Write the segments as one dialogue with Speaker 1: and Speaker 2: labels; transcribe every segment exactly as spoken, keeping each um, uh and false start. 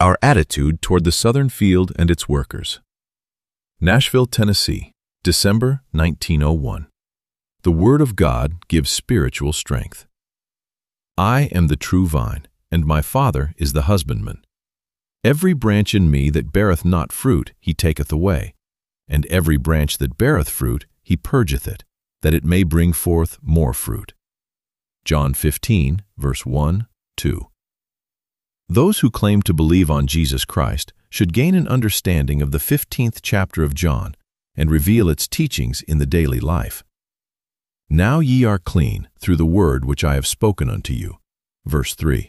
Speaker 1: Our attitude toward the Southern Field and its workers. Nashville, Tennessee, December nineteen oh one. The Word of God gives spiritual strength. I am the true vine, and my Father is the husbandman. Every branch in me that beareth not fruit he taketh away, and every branch that beareth fruit he purgeth it, that it may bring forth more fruit. John fifteen, verse one, two. Those who claim to believe on Jesus Christ should gain an understanding of the fifteenth chapter of John and reveal its teachings in the daily life. Now ye are clean through the word which I have spoken unto you. Verse three.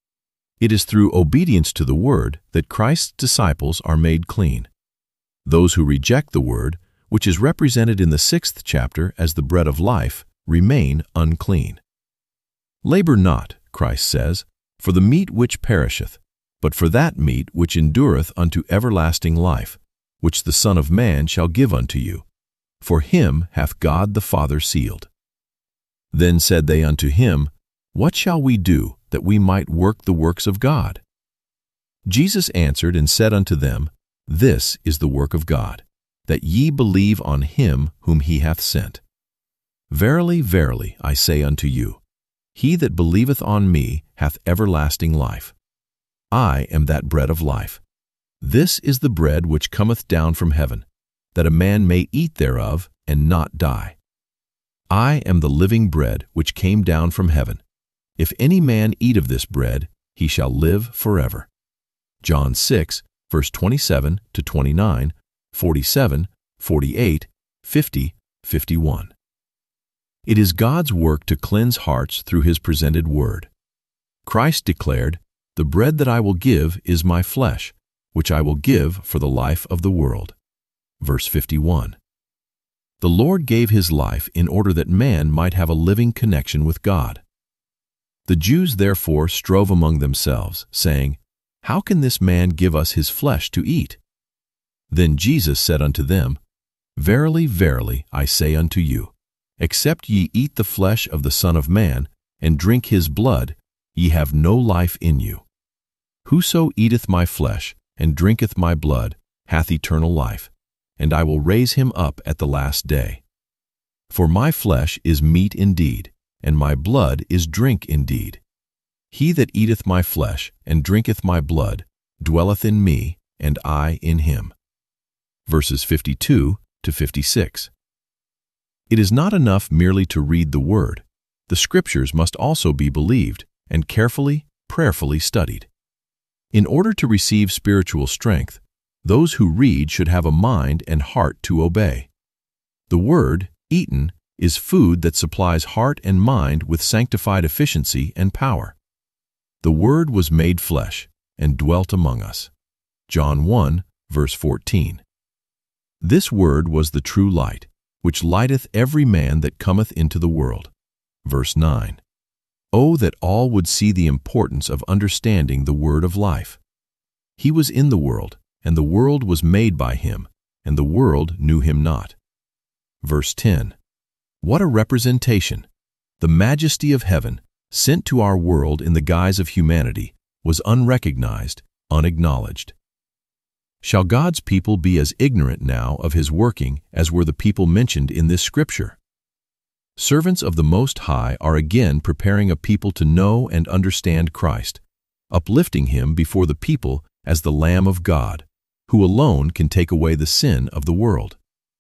Speaker 1: It is through obedience to the word that Christ's disciples are made clean. Those who reject the word, which is represented in the sixth chapter as the bread of life, remain unclean. Labor not, Christ says, for the meat which perisheth, but for that meat which endureth unto everlasting life, which the Son of Man shall give unto you. For him hath God the Father sealed. Then said they unto him, What shall we do, that we might work the works of God? Jesus answered and said unto them, This is the work of God, that ye believe on him whom he hath sent. Verily, verily, I say unto you, he that believeth on me hath everlasting life. I am that bread of life. This is the bread which cometh down from heaven, that a man may eat thereof and not die. I am the living bread which came down from heaven. If any man eat of this bread, he shall live forever. John six, verse twenty-seven to twenty-nine, forty-seven, forty-eight, fifty, fifty-one. It is God's work to cleanse hearts through his presented word. Christ declared, The bread that I will give is my flesh, which I will give for the life of the world. Verse fifty-one. The Lord gave his life in order that man might have a living connection with God. The Jews therefore strove among themselves, saying, How can this man give us his flesh to eat? Then Jesus said unto them, Verily, verily, I say unto you, except ye eat the flesh of the Son of Man, and drink his blood, ye have no life in you. Whoso eateth my flesh, and drinketh my blood, hath eternal life, and I will raise him up at the last day. For my flesh is meat indeed, and my blood is drink indeed. He that eateth my flesh, and drinketh my blood, dwelleth in me, and I in him. Verses fifty-two to fifty-six. It is not enough merely to read the word. The scriptures must also be believed and carefully, prayerfully studied. In order to receive spiritual strength, those who read should have a mind and heart to obey. The word, eaten, is food that supplies heart and mind with sanctified efficiency and power. The Word was made flesh and dwelt among us. John one, verse fourteen. This Word was the true light, which lighteth every man that cometh into the world. Verse nine. Oh, that all would see the importance of understanding the word of life. He was in the world, and the world was made by him, and the world knew him not. Verse ten. What a representation! The majesty of heaven, sent to our world in the guise of humanity, was unrecognized, unacknowledged. Shall God's people be as ignorant now of his working as were the people mentioned in this scripture? Servants of the Most High are again preparing a people to know and understand Christ, uplifting him before the people as the Lamb of God, who alone can take away the sin of the world.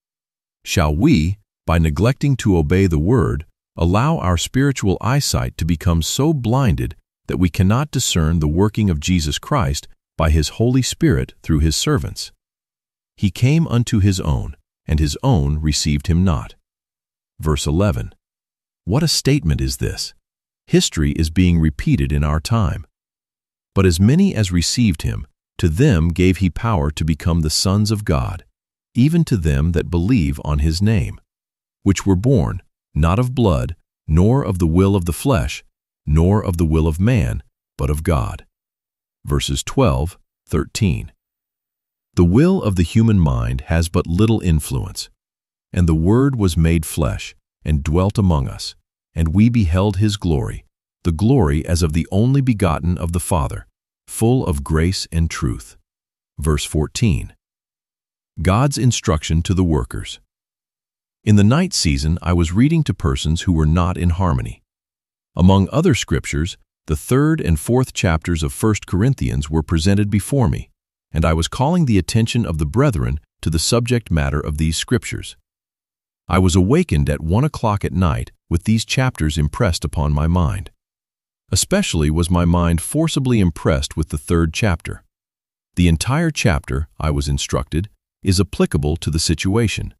Speaker 1: Shall we, by neglecting to obey the word, allow our spiritual eyesight to become so blinded that we cannot discern the working of Jesus Christ by his Holy Spirit through his servants? He came unto his own, and his own received him not. Verse eleven. What a statement is this! History is being repeated in our time. But as many as received him, to them gave he power to become the sons of God, even to them that believe on his name, which were born, not of blood, nor of the will of the flesh, nor of the will of man, but of God. Verses twelve, thirteen. The will of the human mind has but little influence. And the Word was made flesh, and dwelt among us, and we beheld his glory, the glory as of the only begotten of the Father, full of grace and truth. Verse fourteen. God's instruction to the workers. In the night season, I was reading to persons who were not in harmony. Among other scriptures, the third and fourth chapters of First Corinthians were presented before me, and I was calling the attention of the brethren to the subject matter of these scriptures. I was awakened at one o'clock at night with these chapters impressed upon my mind. Especially was my mind forcibly impressed with the third chapter. The entire chapter, I was instructed, is applicable to the situation.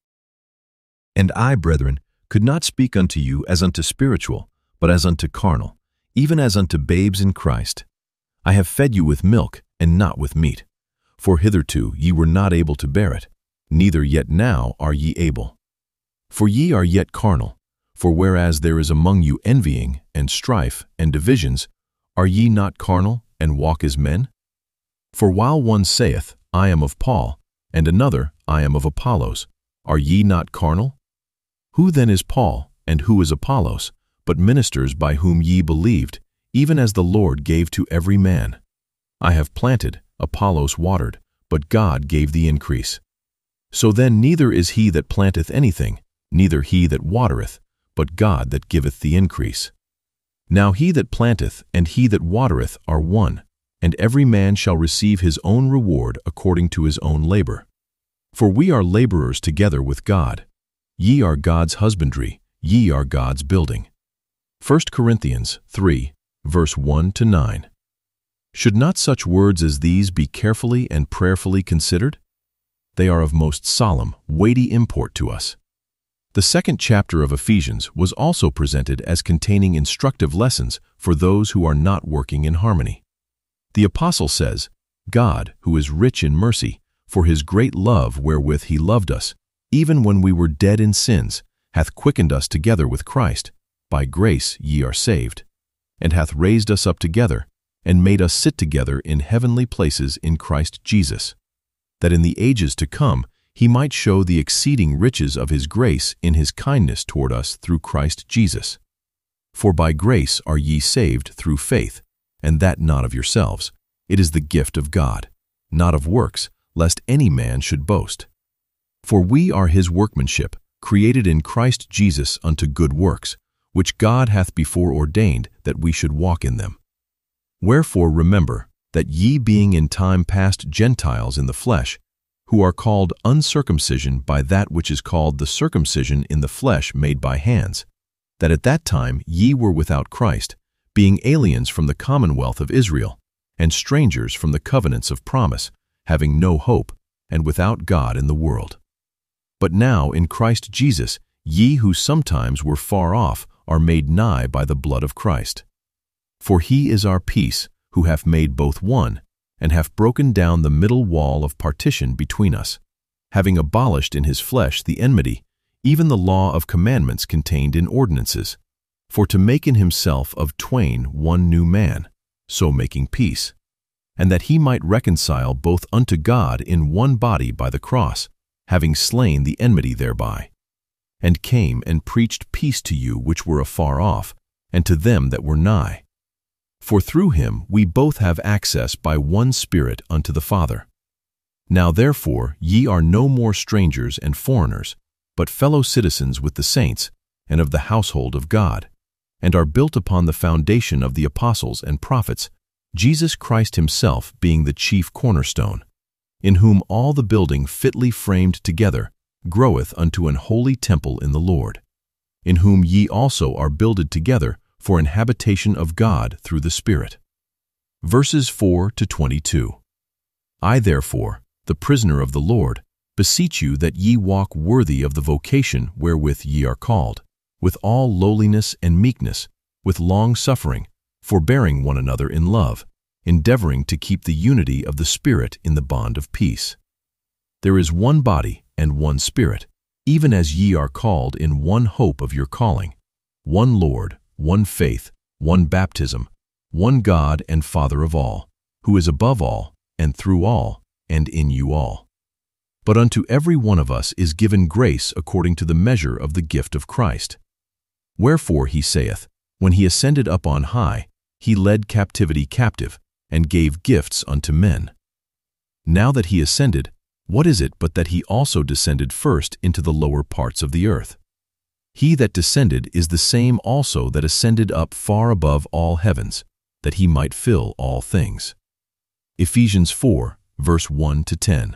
Speaker 1: And I, brethren, could not speak unto you as unto spiritual, but as unto carnal, even as unto babes in Christ. I have fed you with milk, and not with meat. For hitherto ye were not able to bear it, neither yet now are ye able. For ye are yet carnal, for whereas there is among you envying, and strife, and divisions, are ye not carnal, and walk as men? For while one saith, I am of Paul, and another, I am of Apollos, are ye not carnal? Who then is Paul, and who is Apollos, but ministers by whom ye believed, even as the Lord gave to every man? I have planted, Apollos watered, but God gave the increase. So then neither is he that planteth anything, neither he that watereth, but God that giveth the increase. Now he that planteth and he that watereth are one, and every man shall receive his own reward according to his own labor. For we are laborers together with God. Ye are God's husbandry, ye are God's building. First Corinthians three, verse one to nine. Should not such words as these be carefully and prayerfully considered? They are of most solemn, weighty import to us. The second chapter of Ephesians was also presented as containing instructive lessons for those who are not working in harmony. The apostle says, God, who is rich in mercy, for his great love wherewith he loved us, even when we were dead in sins, hath quickened us together with Christ. By grace ye are saved, and hath raised us up together, and made us sit together in heavenly places in Christ Jesus, that in the ages to come he might show the exceeding riches of his grace in his kindness toward us through Christ Jesus. For by grace are ye saved through faith, and that not of yourselves. It is the gift of God, not of works, lest any man should boast. For we are his workmanship, created in Christ Jesus unto good works, which God hath before ordained that we should walk in them. Wherefore remember, that ye being in time past Gentiles in the flesh, who are called uncircumcision by that which is called the circumcision in the flesh made by hands, that at that time ye were without Christ, being aliens from the commonwealth of Israel, and strangers from the covenants of promise, having no hope, and without God in the world. But now in Christ Jesus ye who sometimes were far off are made nigh by the blood of Christ. For he is our peace, who hath made both one, and hath broken down the middle wall of partition between us, having abolished in his flesh the enmity, even the law of commandments contained in ordinances, for to make in himself of twain one new man, so making peace, and that he might reconcile both unto God in one body by the cross, having slain the enmity thereby, and came and preached peace to you which were afar off, and to them that were nigh. For through him we both have access by one Spirit unto the Father. Now therefore ye are no more strangers and foreigners, but fellow citizens with the saints, and of the household of God, and are built upon the foundation of the apostles and prophets, Jesus Christ himself being the chief cornerstone, in whom all the building fitly framed together groweth unto an holy temple in the Lord, in whom ye also are builded together for an habitation of God through the Spirit. Verses four to twenty-two. I therefore, the prisoner of the Lord, beseech you that ye walk worthy of the vocation wherewith ye are called, with all lowliness and meekness, with long-suffering, forbearing one another in love, endeavoring to keep the unity of the Spirit in the bond of peace. There is one body and one Spirit, even as ye are called in one hope of your calling, one Lord, one faith, one baptism, one God and Father of all, who is above all, and through all, and in you all. But unto every one of us is given grace according to the measure of the gift of Christ. Wherefore he saith, when he ascended up on high, he led captivity captive, and gave gifts unto men. Now that he ascended, what is it but that he also descended first into the lower parts of the earth? He that descended is the same also that ascended up far above all heavens, that he might fill all things. Ephesians four, verse one to ten.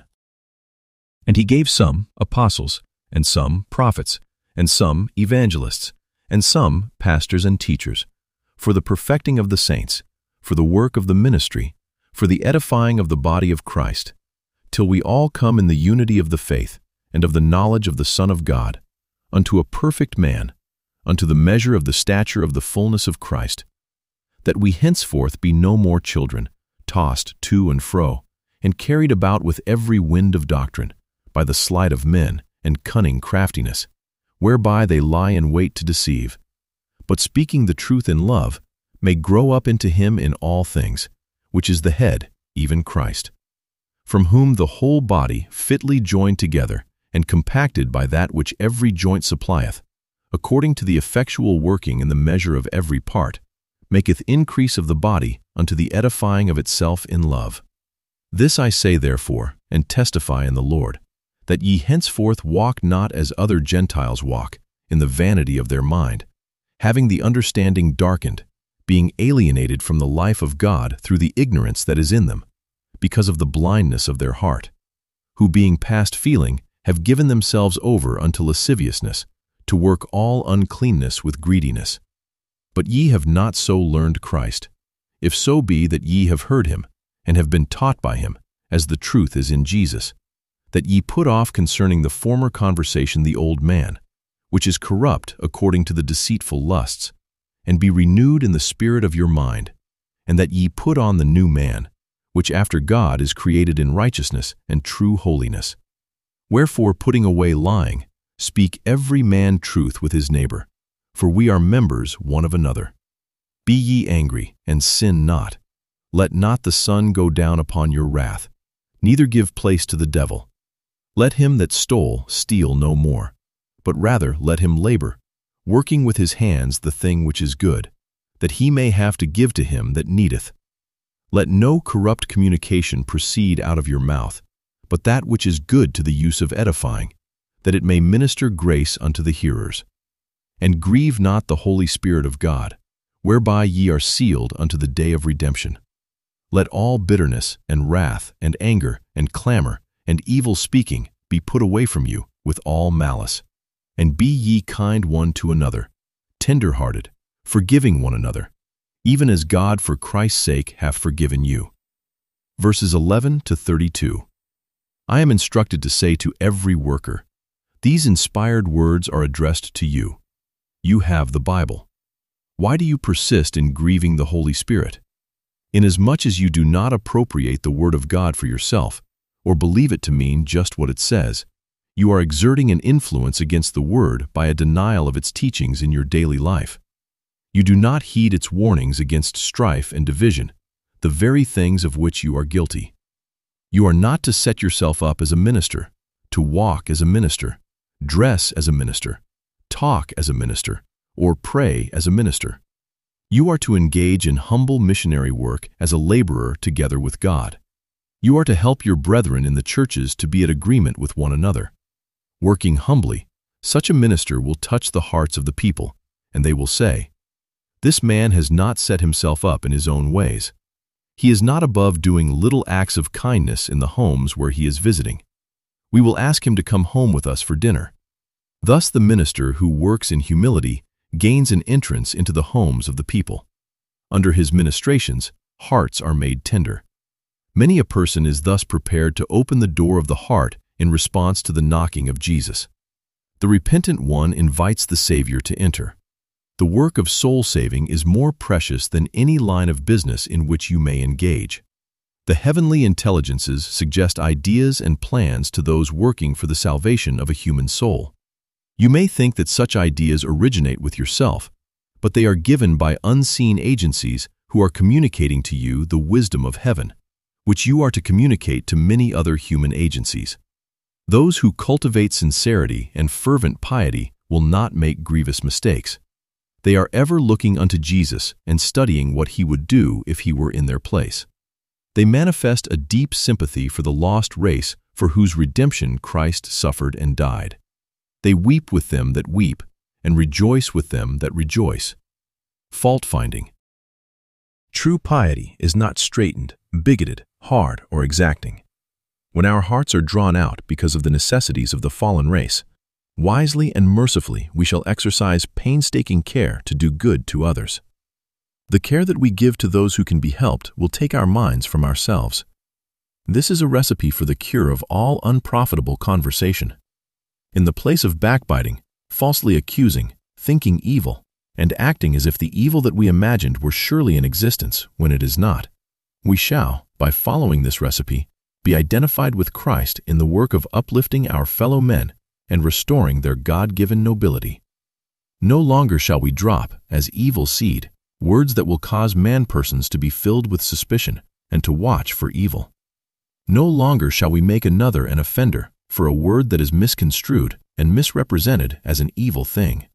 Speaker 1: And he gave some apostles, and some prophets, and some evangelists, and some pastors and teachers, for the perfecting of the saints, for the work of the ministry, for the edifying of the body of Christ, till we all come in the unity of the faith and of the knowledge of the Son of God, unto a perfect man, unto the measure of the stature of the fullness of Christ, that we henceforth be no more children, tossed to and fro, and carried about with every wind of doctrine, by the sleight of men and cunning craftiness, whereby they lie in wait to deceive, but speaking the truth in love, may grow up into him in all things, which is the head, even Christ, from whom the whole body, fitly joined together, and compacted by that which every joint supplieth, according to the effectual working in the measure of every part, maketh increase of the body unto the edifying of itself in love. This I say therefore, and testify in the Lord, that ye henceforth walk not as other Gentiles walk, in the vanity of their mind, having the understanding darkened, being alienated from the life of God through the ignorance that is in them, because of the blindness of their heart, who being past feeling have given themselves over unto lasciviousness, to work all uncleanness with greediness. But ye have not so learned Christ, if so be that ye have heard him, and have been taught by him, as the truth is in Jesus, that ye put off concerning the former conversation the old man, which is corrupt according to the deceitful lusts, and be renewed in the spirit of your mind, and that ye put on the new man, which after God is created in righteousness and true holiness. Wherefore, putting away lying, speak every man truth with his neighbor, for we are members one of another. Be ye angry, and sin not. Let not the sun go down upon your wrath, neither give place to the devil. Let him that stole steal no more, but rather let him labor, working with his hands the thing which is good, that he may have to give to him that needeth. Let no corrupt communication proceed out of your mouth, but that which is good to the use of edifying, that it may minister grace unto the hearers. And grieve not the Holy Spirit of God, whereby ye are sealed unto the day of redemption. Let all bitterness and wrath and anger and clamor and evil speaking be put away from you with all malice. And be ye kind one to another, tender-hearted, forgiving one another, even as God for Christ's sake hath forgiven you. Verses eleven to thirty-two. I am instructed to say to every worker, these inspired words are addressed to you. You have the Bible. Why do you persist in grieving the Holy Spirit? Inasmuch as you do not appropriate the Word of God for yourself, or believe it to mean just what it says, you are exerting an influence against the Word by a denial of its teachings in your daily life. You do not heed its warnings against strife and division, the very things of which you are guilty. You are not to set yourself up as a minister, to walk as a minister, dress as a minister, talk as a minister, or pray as a minister. You are to engage in humble missionary work as a laborer together with God. You are to help your brethren in the churches to be at agreement with one another. Working humbly, such a minister will touch the hearts of the people, and they will say, "This man has not set himself up in his own ways. He is not above doing little acts of kindness in the homes where he is visiting. We will ask him to come home with us for dinner." Thus the minister who works in humility gains an entrance into the homes of the people. Under his ministrations, hearts are made tender. Many a person is thus prepared to open the door of the heart in response to the knocking of Jesus. The repentant one invites the Savior to enter. The work of soul saving is more precious than any line of business in which you may engage. The heavenly intelligences suggest ideas and plans to those working for the salvation of a human soul. You may think that such ideas originate with yourself, but they are given by unseen agencies who are communicating to you the wisdom of heaven, which you are to communicate to many other human agencies. Those who cultivate sincerity and fervent piety will not make grievous mistakes. They are ever looking unto Jesus and studying what he would do if he were in their place. They manifest a deep sympathy for the lost race for whose redemption Christ suffered and died. They weep with them that weep, and rejoice with them that rejoice. Fault-finding. True piety is not straitened, bigoted, hard, or exacting. When our hearts are drawn out because of the necessities of the fallen race, wisely and mercifully we shall exercise painstaking care to do good to others. The care that we give to those who can be helped will take our minds from ourselves. This is a recipe for the cure of all unprofitable conversation. In the place of backbiting, falsely accusing, thinking evil, and acting as if the evil that we imagined were surely in existence when it is not, we shall, by following this recipe, be identified with Christ in the work of uplifting our fellow men and restoring their God-given nobility. No longer shall we drop, as evil seed, words that will cause man-persons to be filled with suspicion and to watch for evil. No longer shall we make another an offender for a word that is misconstrued and misrepresented as an evil thing.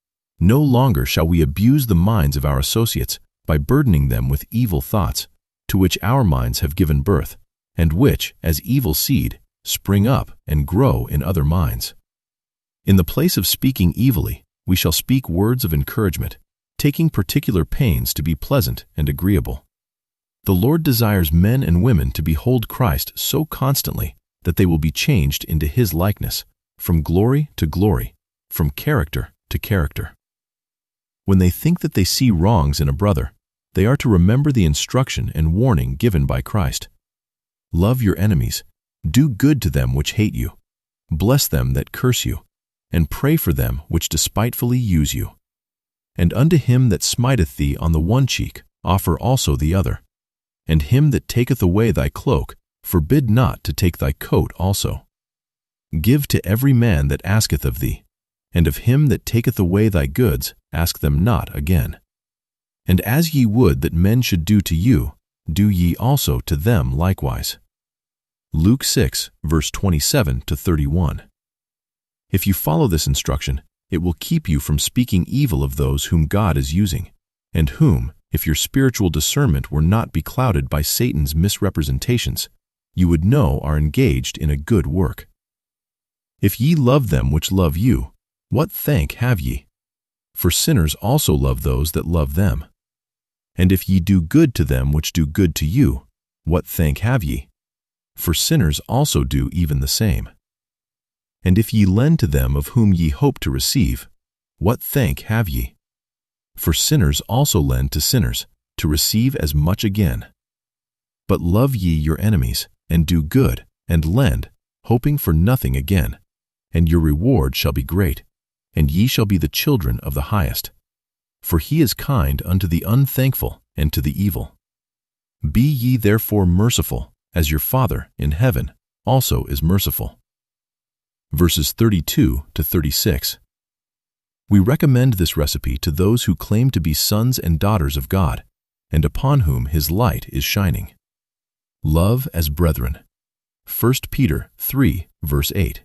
Speaker 1: No longer shall we abuse the minds of our associates by burdening them with evil thoughts, to which our minds have given birth, and which, as evil seed, spring up and grow in other minds. In the place of speaking evilly, we shall speak words of encouragement, taking particular pains to be pleasant and agreeable. The Lord desires men and women to behold Christ so constantly that they will be changed into His likeness, from glory to glory, from character to character. When they think that they see wrongs in a brother, they are to remember the instruction and warning given by Christ. Love your enemies, do good to them which hate you, bless them that curse you, and pray for them which despitefully use you. And unto him that smiteth thee on the one cheek offer also the other, and him that taketh away thy cloak forbid not to take thy coat also. Give to every man that asketh of thee, and of him that taketh away thy goods ask them not again. And as ye would that men should do to you, do ye also to them likewise. Luke six, verse twenty-seven to thirty-one. If you follow this instruction, it will keep you from speaking evil of those whom God is using, and whom, if your spiritual discernment were not beclouded by Satan's misrepresentations, you would know are engaged in a good work. If ye love them which love you, what thank have ye? For sinners also love those that love them. And if ye do good to them which do good to you, what thank have ye? For sinners also do even the same. And if ye lend to them of whom ye hope to receive, what thank have ye? For sinners also lend to sinners, to receive as much again. But love ye your enemies, and do good, and lend, hoping for nothing again, and your reward shall be great, and ye shall be the children of the highest. For he is kind unto the unthankful and to the evil. Be ye therefore merciful, as your Father in heaven also is merciful. Verses thirty-two to thirty-six. We recommend this recipe to those who claim to be sons and daughters of God, and upon whom His light is shining. Love as brethren. First Peter three, verse eight.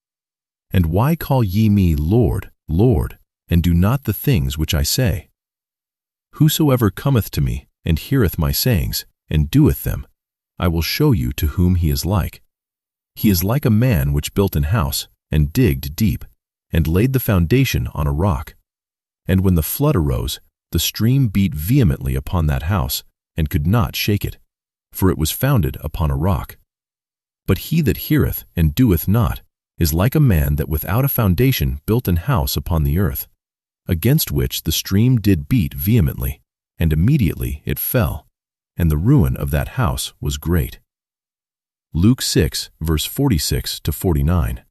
Speaker 1: And why call ye me Lord, Lord, and do not the things which I say? Whosoever cometh to me, and heareth my sayings, and doeth them, I will show you to whom he is like. He is like a man which built an house, and digged deep, and laid the foundation on a rock. And when the flood arose, the stream beat vehemently upon that house, and could not shake it, for it was founded upon a rock. But he that heareth and doeth not is like a man that without a foundation built an house upon the earth, against which the stream did beat vehemently, and immediately it fell, and the ruin of that house was great. Luke six, verse forty-six to forty-nine.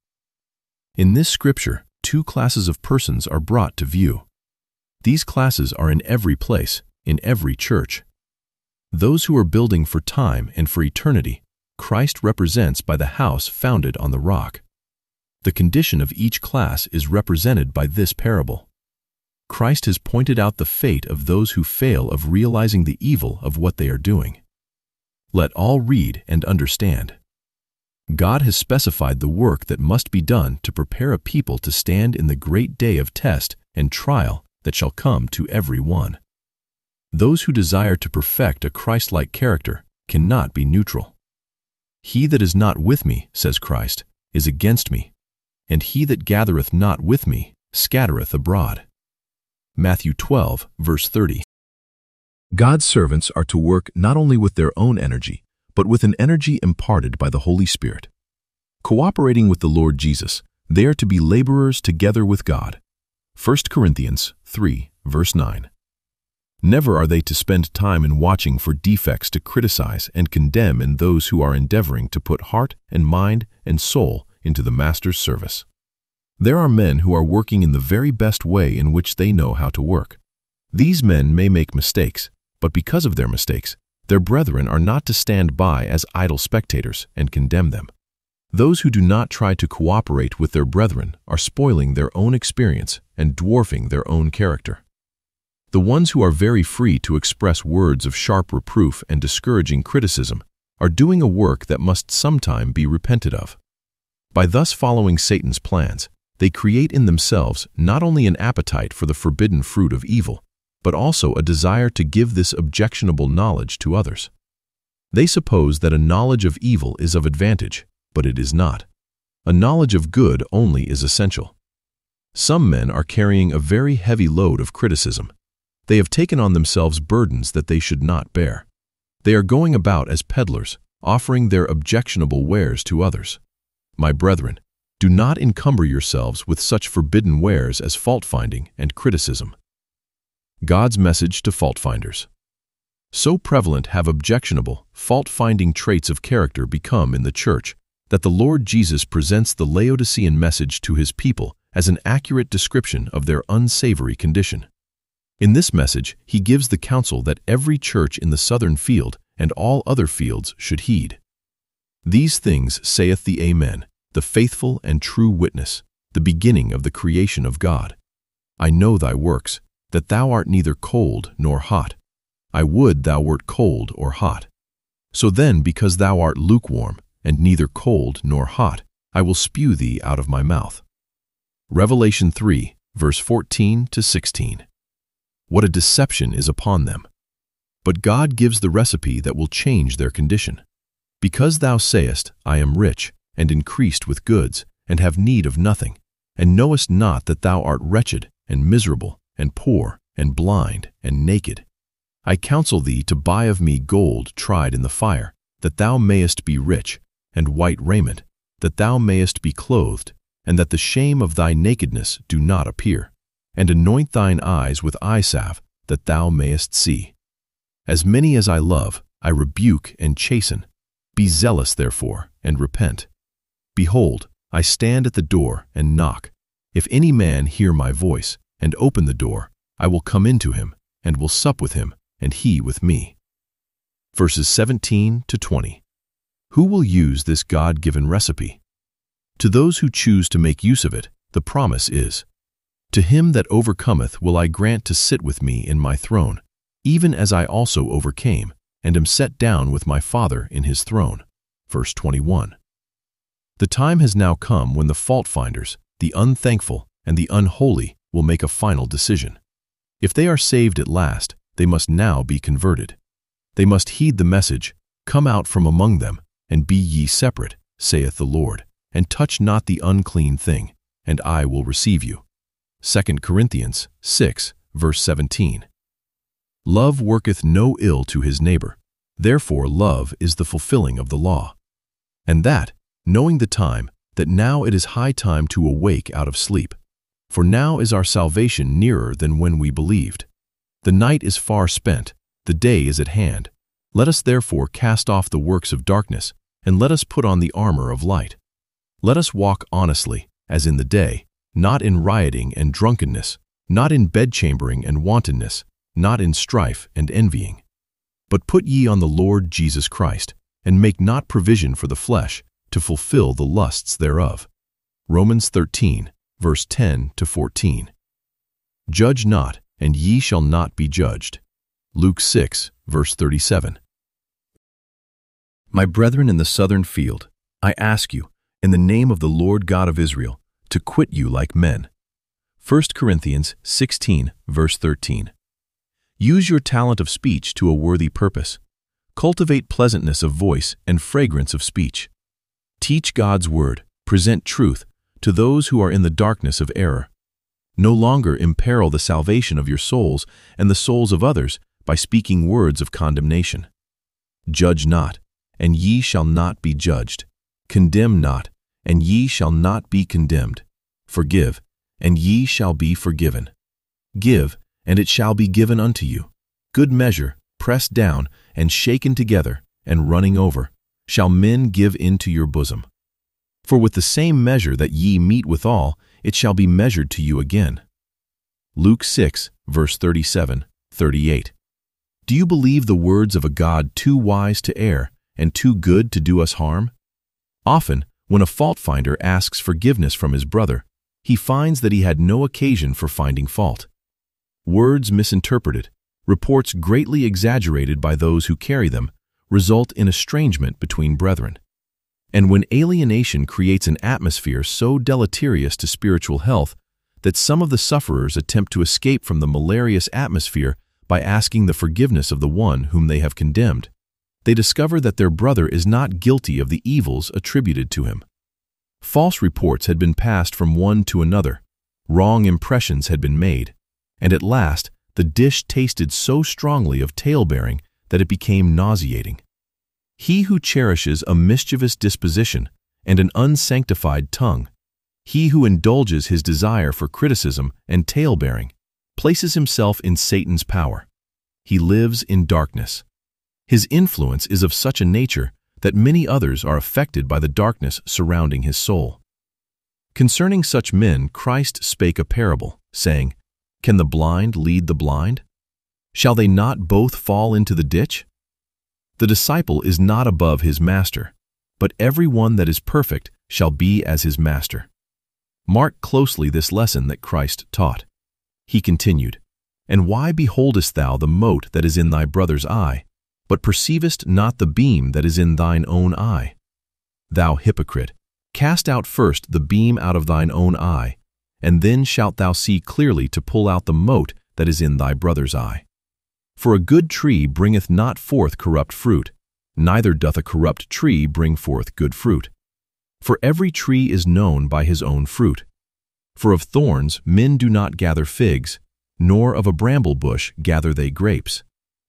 Speaker 1: In this scripture, two classes of persons are brought to view. These classes are in every place, in every church. Those who are building for time and for eternity, Christ represents by the house founded on the rock. The condition of each class is represented by this parable. Christ has pointed out the fate of those who fail of realizing the evil of what they are doing. Let all read and understand. God has specified the work that must be done to prepare a people to stand in the great day of test and trial that shall come to every one. Those who desire to perfect a Christ-like character cannot be neutral. He that is not with me, says Christ, is against me, and he that gathereth not with me scattereth abroad. Matthew twelve, verse thirty. God's servants are to work not only with their own energy, but with an energy imparted by the Holy Spirit. Cooperating with the Lord Jesus, they are to be laborers together with God. First Corinthians three, verse nine. Never are they to spend time in watching for defects to criticize and condemn in those who are endeavoring to put heart and mind and soul into the Master's service. There are men who are working in the very best way in which they know how to work. These men may make mistakes, but because of their mistakes, their brethren are not to stand by as idle spectators and condemn them. Those who do not try to cooperate with their brethren are spoiling their own experience and dwarfing their own character. The ones who are very free to express words of sharp reproof and discouraging criticism are doing a work that must sometime be repented of. By thus following Satan's plans, they create in themselves not only an appetite for the forbidden fruit of evil, but also a desire to give this objectionable knowledge to others. They suppose that a knowledge of evil is of advantage, but it is not. A knowledge of good only is essential. Some men are carrying a very heavy load of criticism. They have taken on themselves burdens that they should not bear. They are going about as peddlers, offering their objectionable wares to others. My brethren, do not encumber yourselves with such forbidden wares as fault-finding and criticism. God's message to fault-finders. So prevalent have objectionable, fault-finding traits of character become in the church that the Lord Jesus presents the Laodicean message to his people as an accurate description of their unsavory condition. In this message, he gives the counsel that every church in the southern field and all other fields should heed. These things saith the Amen, the faithful and true witness, the beginning of the creation of God. I know thy works, that thou art neither cold nor hot. I would thou wert cold or hot. So then, because thou art lukewarm, and neither cold nor hot, I will spew thee out of my mouth. Revelation three, verse fourteen to sixteen. What a deception is upon them! But God gives the recipe that will change their condition. Because thou sayest, I am rich, and increased with goods, and have need of nothing, and knowest not that thou art wretched, and miserable, and poor, and blind, and naked. I counsel thee to buy of me gold tried in the fire, that thou mayest be rich, and white raiment, that thou mayest be clothed, and that the shame of thy nakedness do not appear, and anoint thine eyes with eye salve, that thou mayest see. As many as I love, I rebuke and chasten. Be zealous, therefore, and repent. Behold, I stand at the door and knock. If any man hear my voice, and open the door, I will come into him, and will sup with him, and he with me. Verses seventeen to twenty. Who will use this God-given recipe? To those who choose to make use of it, the promise is, To him that overcometh will I grant to sit with me in my throne, even as I also overcame, and am set down with my Father in his throne. Verse twenty-one. The time has now come when the fault-finders, the unthankful, and the unholy will make a final decision. If they are saved at last, they must now be converted. They must heed the message, Come out from among them, and be ye separate, saith the Lord, and touch not the unclean thing, and I will receive you. Second Corinthians six, verse seventeen. Love worketh no ill to his neighbor, therefore love is the fulfilling of the law. And that, knowing the time, that now it is high time to awake out of sleep. For now is our salvation nearer than when we believed. The night is far spent, the day is at hand. Let us therefore cast off the works of darkness, and let us put on the armor of light. Let us walk honestly, as in the day, not in rioting and drunkenness, not in bedchambering and wantonness, not in strife and envying. But put ye on the Lord Jesus Christ, and make not provision for the flesh, to fulfill the lusts thereof. Romans thirteen, verse ten to fourteen. Judge not, and ye shall not be judged. Luke six, verse thirty-seven. My brethren in the southern field, I ask you, in the name of the Lord God of Israel, to quit you like men. First Corinthians sixteen, verse thirteen. Use your talent of speech to a worthy purpose. Cultivate pleasantness of voice and fragrance of speech. Teach God's word, present truth to those who are in the darkness of error. No longer imperil the salvation of your souls and the souls of others by speaking words of condemnation. Judge not, and ye shall not be judged. Condemn not, and ye shall not be condemned. Forgive, and ye shall be forgiven. Give, and it shall be given unto you. Good measure, pressed down, and shaken together, and running over, shall men give into your bosom. For with the same measure that ye meet withal, it shall be measured to you again. Luke six, verse thirty-seven, thirty-eight. Do you believe the words of a God too wise to err and too good to do us harm? Often, when a fault-finder asks forgiveness from his brother, he finds that he had no occasion for finding fault. Words misinterpreted, reports greatly exaggerated by those who carry them, result in estrangement between brethren. And when alienation creates an atmosphere so deleterious to spiritual health that some of the sufferers attempt to escape from the malarious atmosphere by asking the forgiveness of the one whom they have condemned, they discover that their brother is not guilty of the evils attributed to him. False reports had been passed from one to another, wrong impressions had been made, and at last the dish tasted so strongly of tale-bearing that it became nauseating. He who cherishes a mischievous disposition and an unsanctified tongue, he who indulges his desire for criticism and tale-bearing, places himself in Satan's power. He lives in darkness. His influence is of such a nature that many others are affected by the darkness surrounding his soul. Concerning such men Christ spake a parable, saying, Can the blind lead the blind? Shall they not both fall into the ditch? The disciple is not above his master, but every one that is perfect shall be as his master. Mark closely this lesson that Christ taught. He continued, And why beholdest thou the mote that is in thy brother's eye, but perceivest not the beam that is in thine own eye? Thou hypocrite, cast out first the beam out of thine own eye, and then shalt thou see clearly to pull out the mote that is in thy brother's eye. For a good tree bringeth not forth corrupt fruit, neither doth a corrupt tree bring forth good fruit. For every tree is known by his own fruit. For of thorns men do not gather figs, nor of a bramble bush gather they grapes.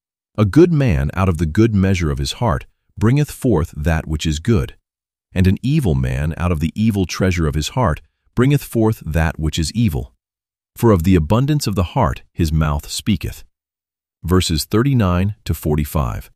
Speaker 1: A good man out of the good measure of his heart bringeth forth that which is good, and an evil man out of the evil treasure of his heart bringeth forth that which is evil. For of the abundance of the heart his mouth speaketh. Verses thirty-nine to forty-five.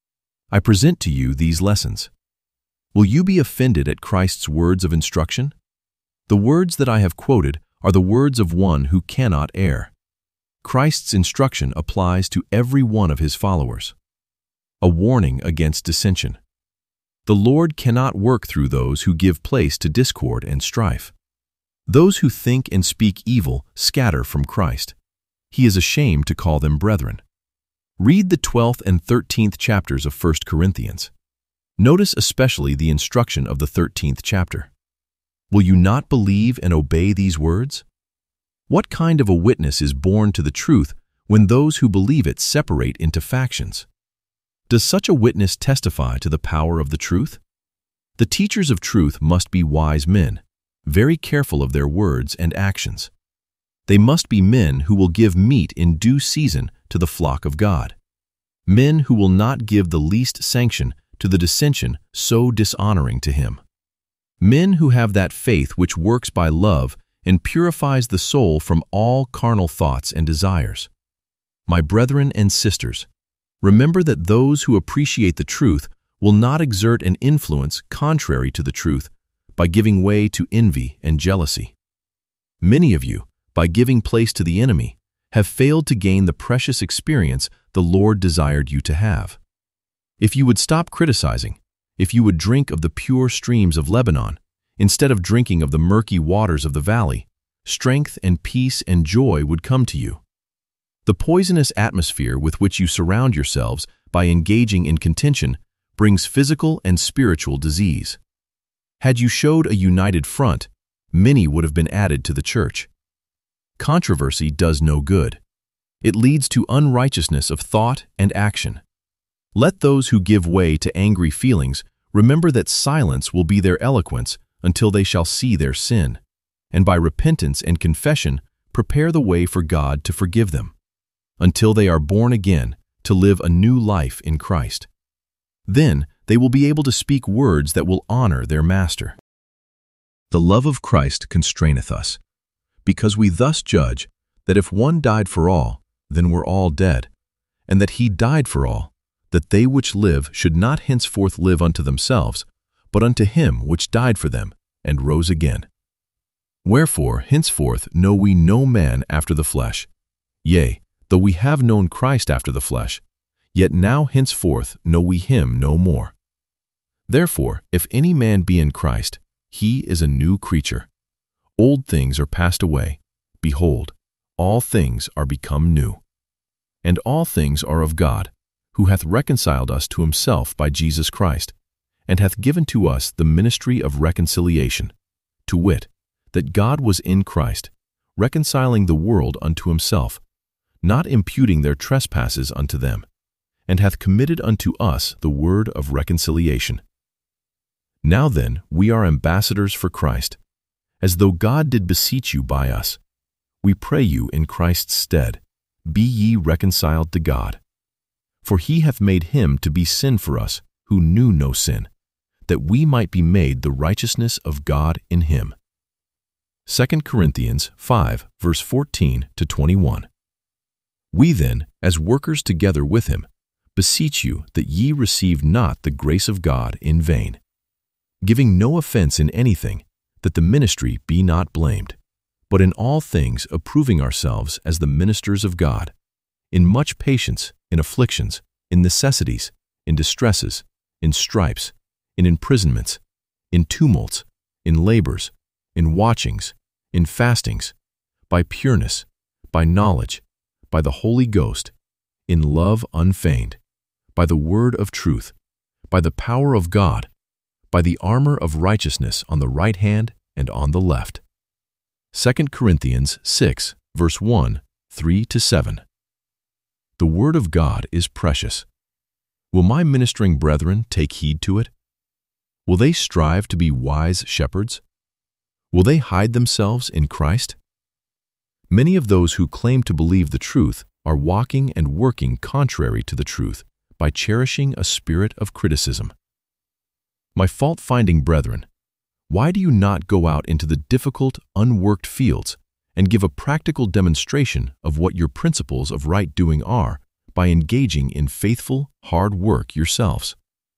Speaker 1: I present to you these lessons. Will you be offended at Christ's words of instruction? The words that I have quoted are the words of one who cannot err. Christ's instruction applies to every one of his followers. A warning against dissension. The Lord cannot work through those who give place to discord and strife. Those who think and speak evil scatter from Christ. He is ashamed to call them brethren. Read the twelfth and thirteenth chapters of First Corinthians. Notice especially the instruction of the thirteenth chapter. Will you not believe and obey these words? What kind of a witness is borne to the truth when those who believe it separate into factions? Does such a witness testify to the power of the truth? The teachers of truth must be wise men, very careful of their words and actions. They must be men who will give meat in due season to the flock of God, men who will not give the least sanction to the dissension so dishonoring to him, men who have that faith which works by love and purifies the soul from all carnal thoughts and desires. My brethren and sisters, remember that those who appreciate the truth will not exert an influence contrary to the truth by giving way to envy and jealousy. Many of you, by giving place to the enemy, have failed to gain the precious experience the Lord desired you to have. If you would stop criticizing, if you would drink of the pure streams of Lebanon, instead of drinking of the murky waters of the valley, strength and peace and joy would come to you. The poisonous atmosphere with which you surround yourselves by engaging in contention brings physical and spiritual disease. Had you showed a united front, many would have been added to the church. Controversy does no good. It leads to unrighteousness of thought and action. Let those who give way to angry feelings remember that silence will be their eloquence until they shall see their sin, and by repentance and confession prepare the way for God to forgive them, until they are born again to live a new life in Christ. Then they will be able to speak words that will honor their Master. The love of Christ constraineth us, because we thus judge that if one died for all, then we're all dead, and that he died for all, that they which live should not henceforth live unto themselves, but unto him which died for them, and rose again. Wherefore henceforth know we no man after the flesh. Yea, though we have known Christ after the flesh, yet now henceforth know we him no more. Therefore, if any man be in Christ, he is a new creature. Old things are passed away. Behold, all things are become new. And all things are of God, who hath reconciled us to himself by Jesus Christ, and hath given to us the ministry of reconciliation, to wit, that God was in Christ, reconciling the world unto himself, not imputing their trespasses unto them, and hath committed unto us the word of reconciliation. Now then, we are ambassadors for Christ, as though God did beseech you by us. We pray you in Christ's stead, be ye reconciled to God. For he hath made him to be sin for us, who knew no sin, that we might be made the righteousness of God in him. Second Corinthians five, verse fourteen to twenty-one. We then, as workers together with him, beseech you that ye receive not the grace of God in vain, giving no offense in anything, that the ministry be not blamed, but in all things approving ourselves as the ministers of God, in much patience, in afflictions, in necessities, in distresses, in stripes, in imprisonments, in tumults, in labors, in watchings, in fastings, by pureness, by knowledge, by the Holy Ghost, in love unfeigned, by the word of truth, by the power of God, by the armor of righteousness on the right hand and on the left. Second Corinthians six, verse one, three to seven. The word of God is precious. Will my ministering brethren take heed to it? Will they strive to be wise shepherds? Will they hide themselves in Christ? Many of those who claim to believe the truth are walking and working contrary to the truth by cherishing a spirit of criticism. My fault-finding brethren, why do you not go out into the difficult, unworked fields and give a practical demonstration of what your principles of right doing are by engaging in faithful, hard work yourselves?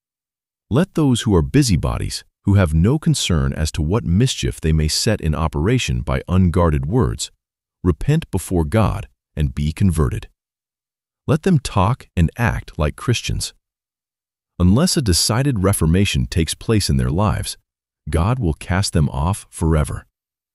Speaker 1: Let those who are busybodies, who have no concern as to what mischief they may set in operation by unguarded words, repent before God and be converted. Let them talk and act like Christians. Unless a decided reformation takes place in their lives, God will cast them off forever.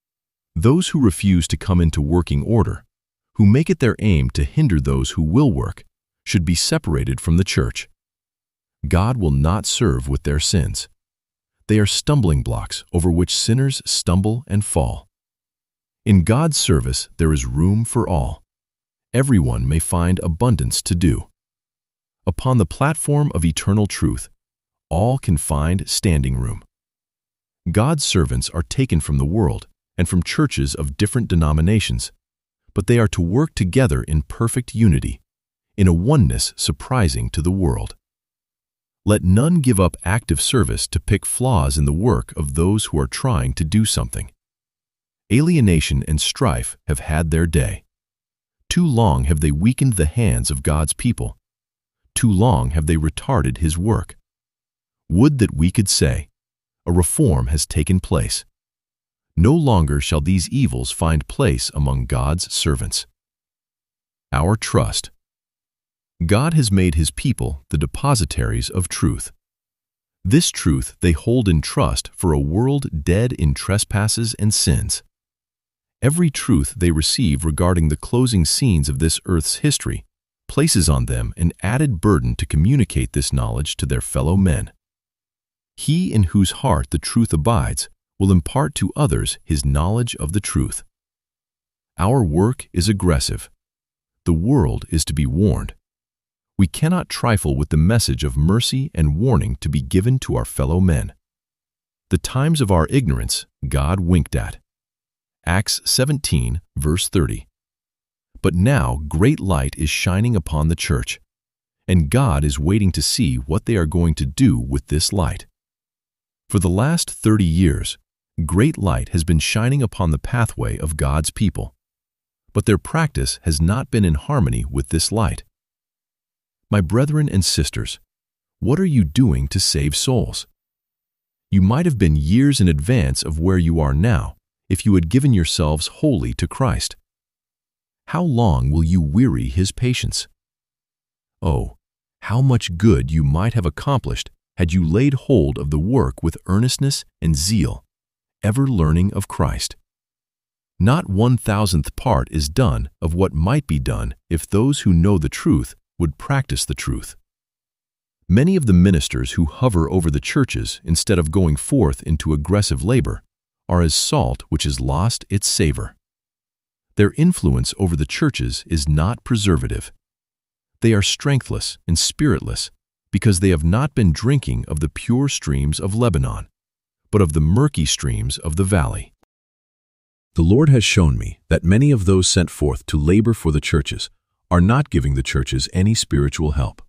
Speaker 1: Those who refuse to come into working order, who make it their aim to hinder those who will work, should be separated from the church. God will not serve with their sins. They are stumbling blocks over which sinners stumble and fall. In God's service there is room for all. Everyone may find abundance to do. Upon the platform of eternal truth, all can find standing room. God's servants are taken from the world and from churches of different denominations, but they are to work together in perfect unity, in a oneness surprising to the world. Let none give up active service to pick flaws in the work of those who are trying to do something. Alienation and strife have had their day. Too long have they weakened the hands of God's people. Too long have they retarded his work. Would that we could say, a reform has taken place. No longer shall these evils find place among God's servants. Our trust. God has made his people the depositaries of truth. This truth they hold in trust for a world dead in trespasses and sins. Every truth they receive regarding the closing scenes of this earth's history places on them an added burden to communicate this knowledge to their fellow men. He in whose heart the truth abides will impart to others his knowledge of the truth. Our work is aggressive. The world is to be warned. we cannot trifle with the message of mercy and warning to be given to our fellow men. The times of our ignorance God winked at. Acts seventeen, verse thirty. But now great light is shining upon the church, and God is waiting to see what they are going to do with this light. For the last thirty years, great light has been shining upon the pathway of God's people, but their practice has not been in harmony with this light. My brethren and sisters, what are you doing to save souls? You might have been years in advance of where you are now if you had given yourselves wholly to Christ. How long will you weary His patience? Oh, how much good you might have accomplished had you laid hold of the work with earnestness and zeal, ever learning of Christ. Not one thousandth part is done of what might be done if those who know the truth would practice the truth. Many of the ministers who hover over the churches instead of going forth into aggressive labor are as salt which has lost its savor. Their influence over the churches is not preservative. They are strengthless and spiritless because they have not been drinking of the pure streams of Lebanon, but of the murky streams of the valley. The Lord has shown me that many of those sent forth to labor for the churches are not giving the churches any spiritual help.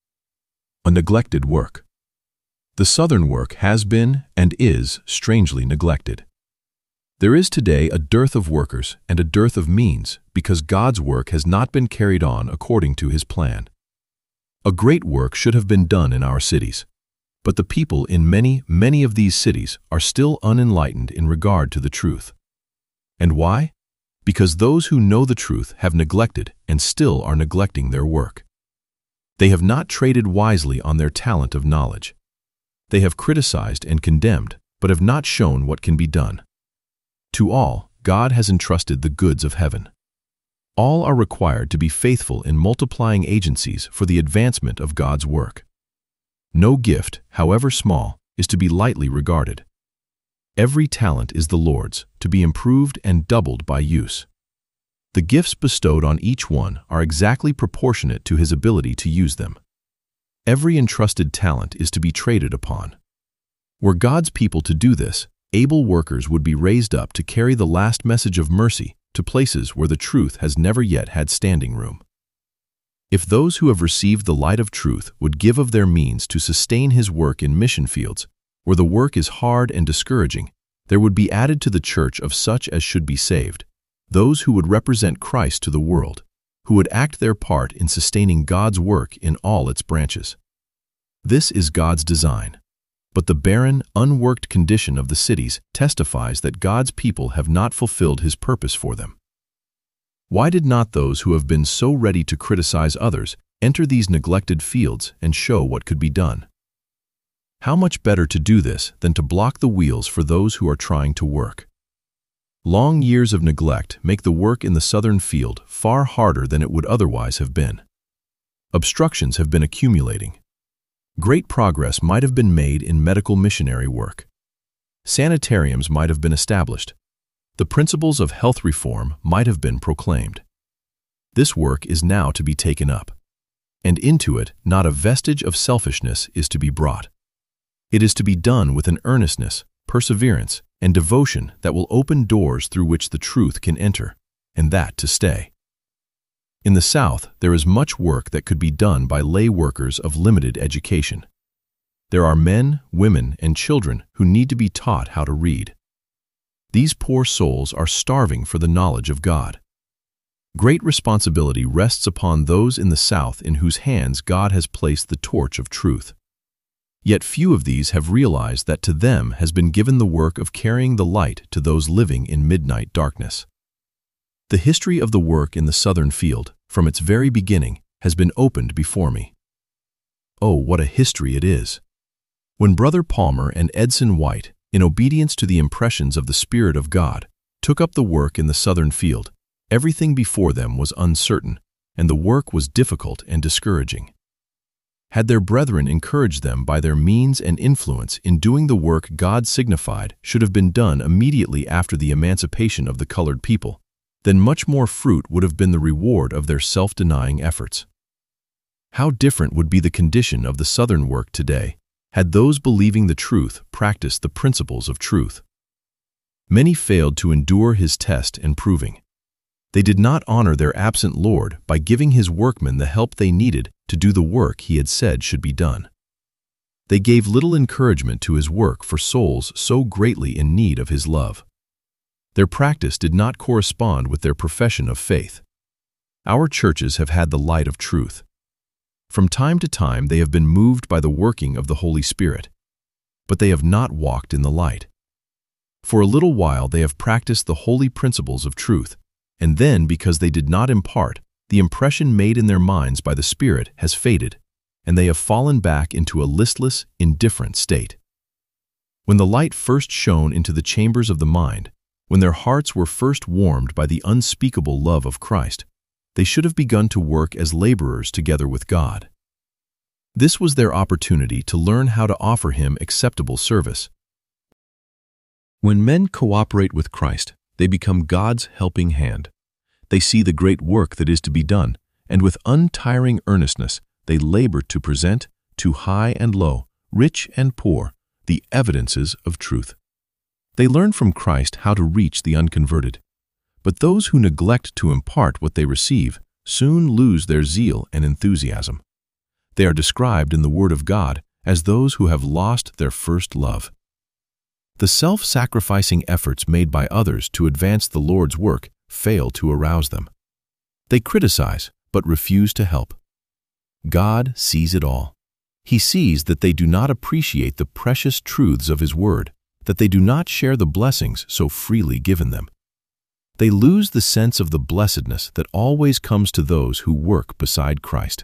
Speaker 1: A neglected work. The southern work has been and is strangely neglected. There is today a dearth of workers and a dearth of means because God's work has not been carried on according to His plan. A great work should have been done in our cities, but the people in many, many of these cities are still unenlightened in regard to the truth. And why? Because those who know the truth have neglected and still are neglecting their work. They have not traded wisely on their talent of knowledge. They have criticized and condemned, but have not shown what can be done. To all, God has entrusted the goods of heaven. All are required to be faithful in multiplying agencies for the advancement of God's work. No gift, however small, is to be lightly regarded. Every talent is the Lord's, to be improved and doubled by use. The gifts bestowed on each one are exactly proportionate to his ability to use them. Every entrusted talent is to be traded upon. Were God's people to do this, able workers would be raised up to carry the last message of mercy to places where the truth has never yet had standing room. If those who have received the light of truth would give of their means to sustain His work in mission fields, where the work is hard and discouraging, there would be added to the church of such as should be saved, those who would represent Christ to the world, who would act their part in sustaining God's work in all its branches. This is God's design. But the barren, unworked condition of the cities testifies that God's people have not fulfilled His purpose for them. Why did not those who have been so ready to criticize others enter these neglected fields and show what could be done? How much better to do this than to block the wheels for those who are trying to work? Long years of neglect make the work in the southern field far harder than it would otherwise have been. Obstructions have been accumulating. Great progress might have been made in medical missionary work. Sanitariums might have been established. The principles of health reform might have been proclaimed. This work is now to be taken up, and into it not a vestige of selfishness is to be brought. It is to be done with an earnestness, perseverance, and devotion that will open doors through which the truth can enter, and that to stay. In the South, there is much work that could be done by lay workers of limited education. There are men, women, and children who need to be taught how to read. These poor souls are starving for the knowledge of God. Great responsibility rests upon those in the South in whose hands God has placed the torch of truth. Yet few of these have realized that to them has been given the work of carrying the light to those living in midnight darkness. The history of the work in the southern field, from its very beginning, has been opened before me. Oh, what a history it is! When Brother Palmer and Edson White, in obedience to the impressions of the Spirit of God, took up the work in the southern field, everything before them was uncertain, and the work was difficult and discouraging. Had their brethren encouraged them by their means and influence in doing the work God signified should have been done immediately after the emancipation of the colored people, then much more fruit would have been the reward of their self-denying efforts. How different would be the condition of the Southern work today had those believing the truth practiced the principles of truth. Many failed to endure his test and proving. They did not honor their absent Lord by giving his workmen the help they needed to do the work he had said should be done. They gave little encouragement to his work for souls so greatly in need of his love. Their practice did not correspond with their profession of faith. Our churches have had the light of truth. From time to time they have been moved by the working of the Holy Spirit, but they have not walked in the light. For a little while they have practiced the holy principles of truth, and then because they did not impart, the impression made in their minds by the Spirit has faded, and they have fallen back into a listless, indifferent state. When the light first shone into the chambers of the mind, when their hearts were first warmed by the unspeakable love of Christ, they should have begun to work as laborers together with God. This was their opportunity to learn how to offer Him acceptable service. When men cooperate with Christ, they become God's helping hand. They see the great work that is to be done, and with untiring earnestness, they labor to present, to high and low, rich and poor, the evidences of truth. They learn from Christ how to reach the unconverted. But those who neglect to impart what they receive soon lose their zeal and enthusiasm. They are described in the Word of God as those who have lost their first love. The self-sacrificing efforts made by others to advance the Lord's work fail to arouse them. They criticize but refuse to help. God sees it all. He sees that they do not appreciate the precious truths of His Word, that they do not share the blessings so freely given them. They lose the sense of the blessedness that always comes to those who work beside Christ.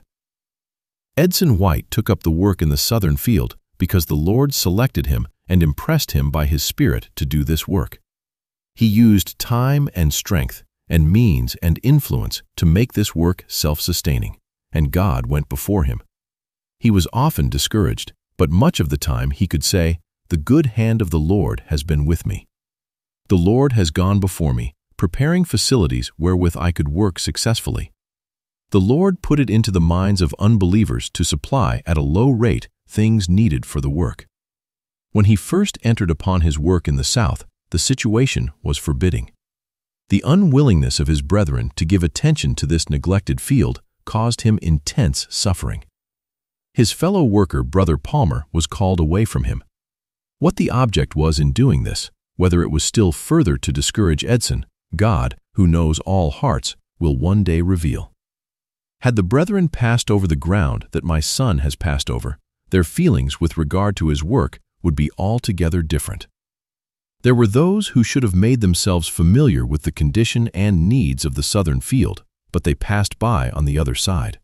Speaker 1: Edson White took up the work in the Southern field because the Lord selected him and impressed him by His Spirit to do this work. He used time and strength and means and influence to make this work self-sustaining, and God went before him. He was often discouraged, but much of the time he could say, "The good hand of the Lord has been with me. The Lord has gone before me, preparing facilities wherewith I could work successfully. The Lord put it into the minds of unbelievers to supply at a low rate things needed for the work." When he first entered upon his work in the South, the situation was forbidding. The unwillingness of his brethren to give attention to this neglected field caused him intense suffering. His fellow worker, Brother Palmer, was called away from him. What the object was in doing this, whether it was still further to discourage Edson, God, who knows all hearts, will one day reveal. Had the brethren passed over the ground that my son has passed over, their feelings with regard to his work would be altogether different. There were those who should have made themselves familiar with the condition and needs of the Southern field, but they passed by on the other side.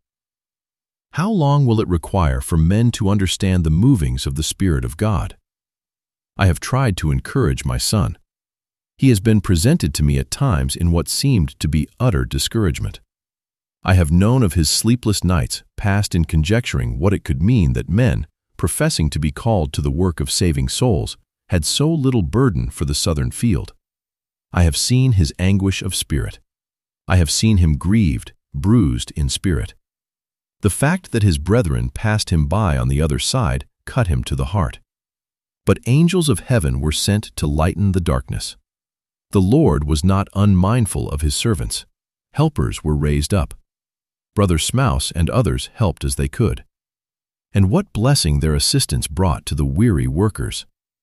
Speaker 1: How long will it require for men to understand the movings of the Spirit of God? I have tried to encourage my son. He has been presented to me at times in what seemed to be utter discouragement. I have known of his sleepless nights passed in conjecturing what it could mean that men, professing to be called to the work of saving souls, had so little burden for the Southern field. I have seen his anguish of spirit. I have seen him grieved, bruised in spirit. The fact that his brethren passed him by on the other side cut him to the heart. But angels of heaven were sent to lighten the darkness. The Lord was not unmindful of His servants. Helpers were raised up. Brother Smouse and others helped as they could. And what blessing their assistance brought to the weary workers!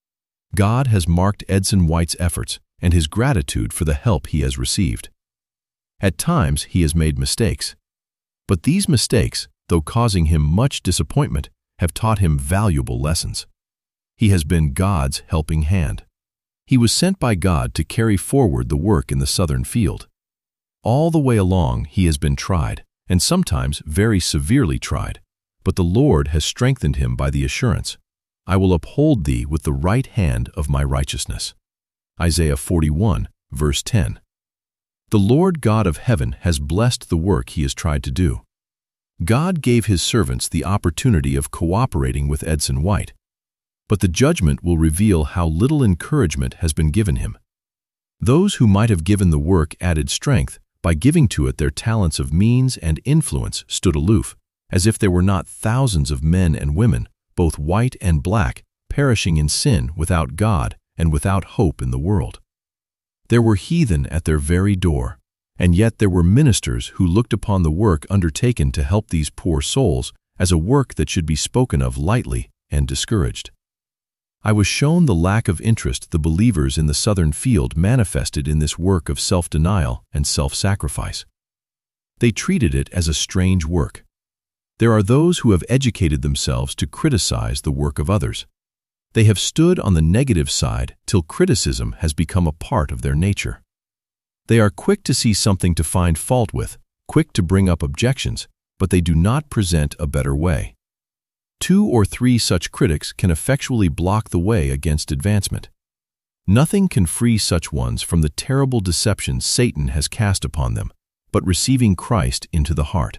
Speaker 1: God has marked Edson White's efforts and his gratitude for the help he has received. At times he has made mistakes, but these mistakes, though causing him much disappointment, have taught him valuable lessons. He has been God's helping hand. He was sent by God to carry forward the work in the Southern field. All the way along he has been tried, and sometimes very severely tried, but the Lord has strengthened him by the assurance, "I will uphold thee with the right hand of my righteousness." Isaiah forty-one, verse ten. The Lord God of heaven has blessed the work he has tried to do. God gave His servants the opportunity of cooperating with Edson White, but the judgment will reveal how little encouragement has been given him. Those who might have given the work added strength by giving to it their talents of means and influence stood aloof, as if there were not thousands of men and women, both white and black, perishing in sin without God and without hope in the world. There were heathen at their very door, and yet there were ministers who looked upon the work undertaken to help these poor souls as a work that should be spoken of lightly and discouraged. I was shown the lack of interest the believers in the southern field manifested in this work of self-denial and self-sacrifice. They treated it as a strange work. There are those who have educated themselves to criticize the work of others. They have stood on the negative side till criticism has become a part of their nature. They are quick to see something to find fault with, quick to bring up objections, but they do not present a better way. Two or three such critics can effectually block the way against advancement. Nothing can free such ones from the terrible deception Satan has cast upon them, but receiving Christ into the heart.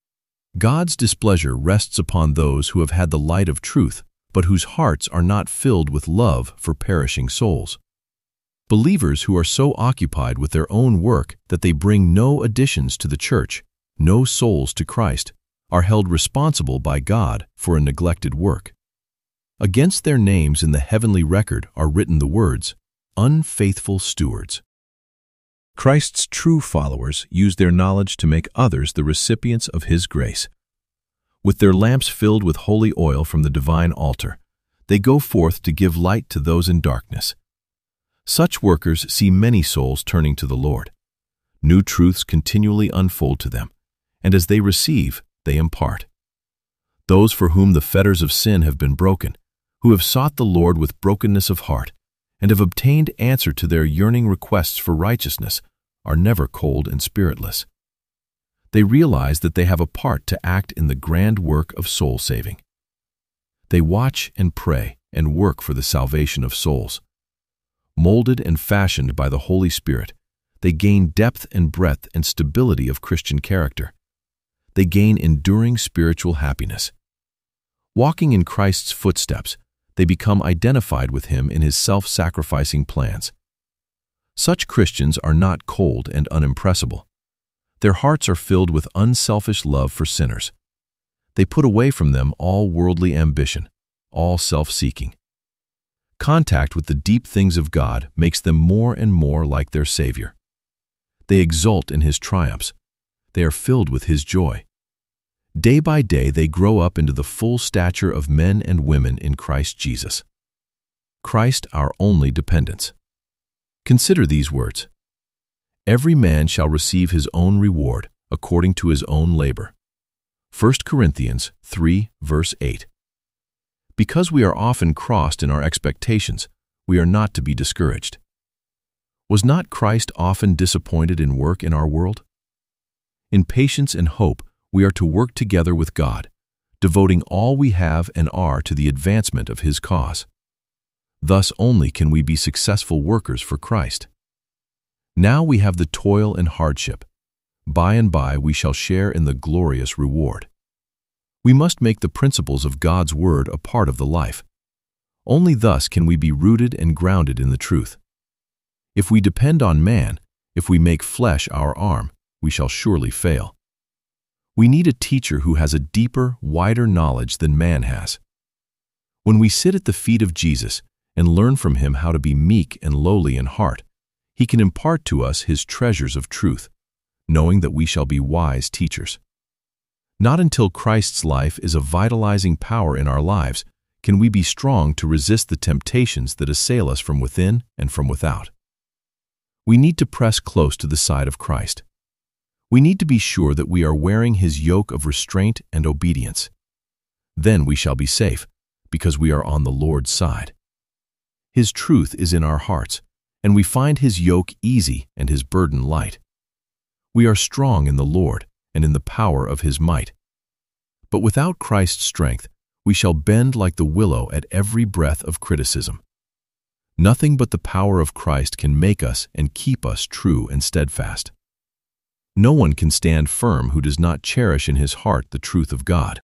Speaker 1: God's displeasure rests upon those who have had the light of truth, but whose hearts are not filled with love for perishing souls. Believers who are so occupied with their own work that they bring no additions to the church, no souls to Christ, are held responsible by God for a neglected work. Against their names in the heavenly record are written the words, "Unfaithful stewards." Christ's true followers use their knowledge to make others the recipients of His grace. With their lamps filled with holy oil from the divine altar, they go forth to give light to those in darkness. Such workers see many souls turning to the Lord. New truths continually unfold to them, and as they receive, they impart. Those for whom the fetters of sin have been broken, who have sought the Lord with brokenness of heart, and have obtained answer to their yearning requests for righteousness, are never cold and spiritless. They realize that they have a part to act in the grand work of soul saving. They watch and pray and work for the salvation of souls. Molded and fashioned by the Holy Spirit, they gain depth and breadth and stability of Christian character. They gain enduring spiritual happiness. Walking in Christ's footsteps, they become identified with Him in His self-sacrificing plans. Such Christians are not cold and unimpressible. Their hearts are filled with unselfish love for sinners. They put away from them all worldly ambition, all self-seeking. Contact with the deep things of God makes them more and more like their Savior. They exult in His triumphs. They are filled with His joy. Day by day they grow up into the full stature of men and women in Christ Jesus. Christ our only dependence. Consider these words. Every man shall receive his own reward according to his own labor. First Corinthians three, verse eight. Because we are often crossed in our expectations, we are not to be discouraged. Was not Christ often disappointed in work in our world? In patience and hope, we are to work together with God, devoting all we have and are to the advancement of His cause. Thus only can we be successful workers for Christ. Now we have the toil and hardship. By and by we shall share in the glorious reward. We must make the principles of God's Word a part of the life. Only thus can we be rooted and grounded in the truth. If we depend on man, if we make flesh our arm, we shall surely fail. We need a teacher who has a deeper, wider knowledge than man has. When we sit at the feet of Jesus and learn from Him how to be meek and lowly in heart, He can impart to us His treasures of truth, knowing that we shall be wise teachers. Not until Christ's life is a vitalizing power in our lives can we be strong to resist the temptations that assail us from within and from without. We need to press close to the side of Christ. We need to be sure that we are wearing His yoke of restraint and obedience. Then we shall be safe, because we are on the Lord's side. His truth is in our hearts, and we find His yoke easy and His burden light. We are strong in the Lord and in the power of His might. But without Christ's strength, we shall bend like the willow at every breath of criticism. Nothing but the power of Christ can make us and keep us true and steadfast. No one can stand firm who does not cherish in his heart the truth of God.